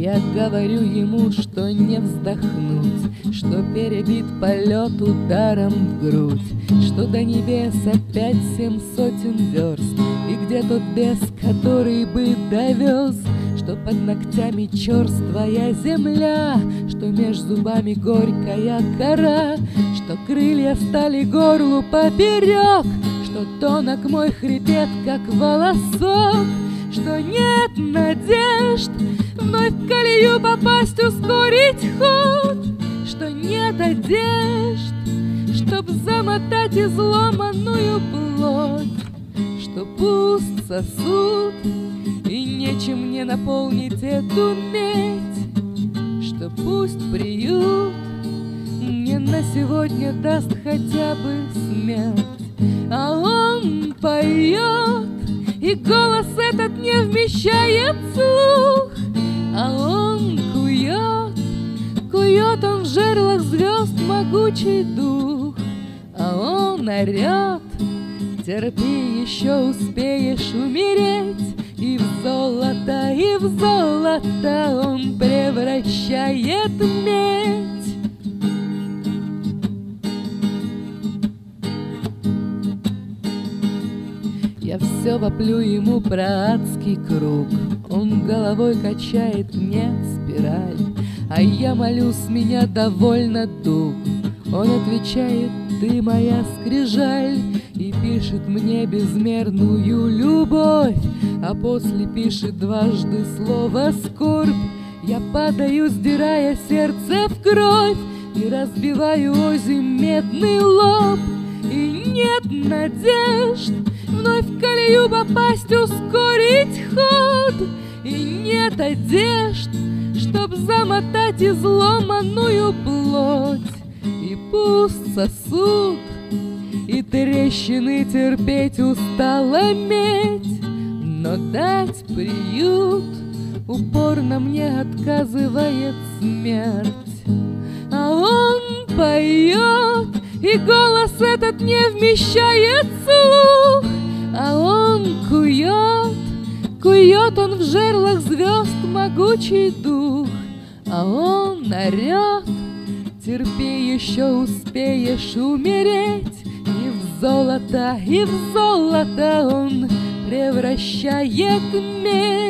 Я говорю ему, что не вздохнуть, что перебит полет ударом в грудь, что до небес опять 700 верст, и где тот бес, который бы довез, что под ногтями черствая земля, что меж зубами горькая кора, что крылья стали горлу поперек, что тонок мой хребет, как волосок, что нет надежд вновь в колею попасть, ускорить ход, что нет одежд, чтоб замотать изломанную плоть, что пуст сосуд, и нечем мне наполнить эту медь, что пусть приют мне на сегодня даст хотя бы смерть. А он поет, и голос этот не вмещает слух, а он кует он в жерлах звезд могучий дух, а он орет: терпи, еще успеешь умереть. И в золото он превращает медь. Я все воплю ему про адский круг, он головой качает мне спираль, а я молюсь, меня довольно дух. Он отвечает: ты моя скрижаль, и пишет мне безмерную любовь, а после пишет дважды слово скорбь. Я падаю, сдирая сердце в кровь, и разбиваю озимь медный лоб, и нет надежд вновь в колею попасть, ускорить ход, и нет одежд, чтоб замотать изломанную плоть, и пуст сосуд, и трещины терпеть устала медь, но дать приют упорно мне отказывает смерть. А он поет, и голос этот не вмещает слух, а он кует он в жерлах звезд могучий дух, а он орет: терпи, еще успеешь умереть. И в золото он превращает медь.